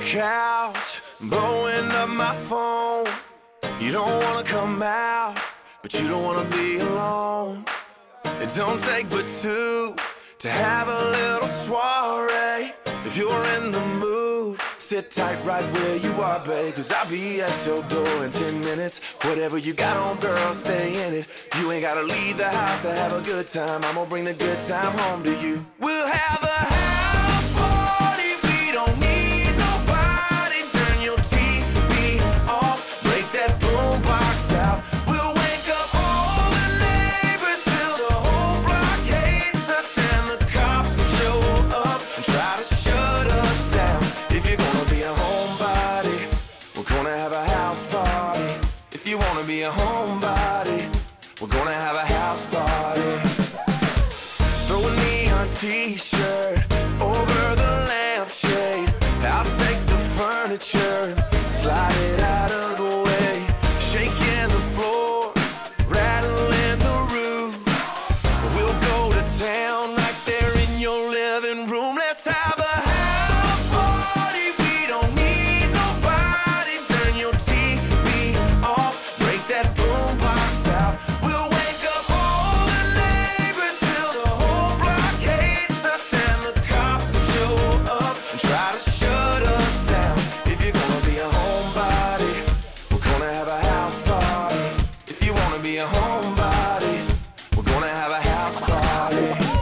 couch, blowing up my phone. You don't wanna come out, but you don't wanna be alone. It don't take but two to have a little soiree. If you're in the mood, sit tight right where you are, babe, 'cause I'll be at your door in 10 minutes. Whatever you got on, girl, stay in it. You ain't gotta leave the house to have a good time. I'm gonna bring the good time home to you. We'll have a house party. We don't need nobody. Turn your TV off, break that boombox out. We'll wake up all the neighbors till the whole block hates us, and the cops will show up and try to shut us down. If you're gonna be a homebody, we're gonna have a house party. If you wanna be a homebody, we're gonna have a house party. Throw a neon t-shirt over the lampshade. I'll take the furniture and slide it out of the way. Shaking the floor, rattling the roof. We'll go to town right there in your living room. Let's have a house party. We don't need nobody. Turn your TV off, break that boombox out. We'll wake up all the neighbors till the whole block hates us, and the cops will show up and try to shut us down. If you're gonna be a homebody, we're gonna have a house party. If you wanna be a homebody, we're gonna have a house party.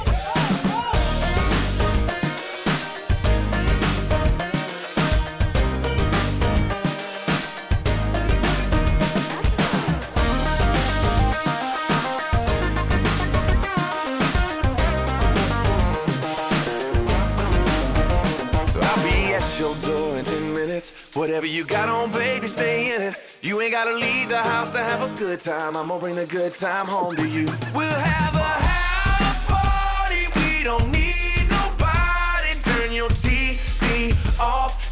So I'll be at your door in 10 minutes. Whatever you got on, baby, stay in it. You ain't gotta leave the house to have a good time. I'm gonna bring the good time home to you. We'll have a house party. We don't need nobody. Turn your TV off,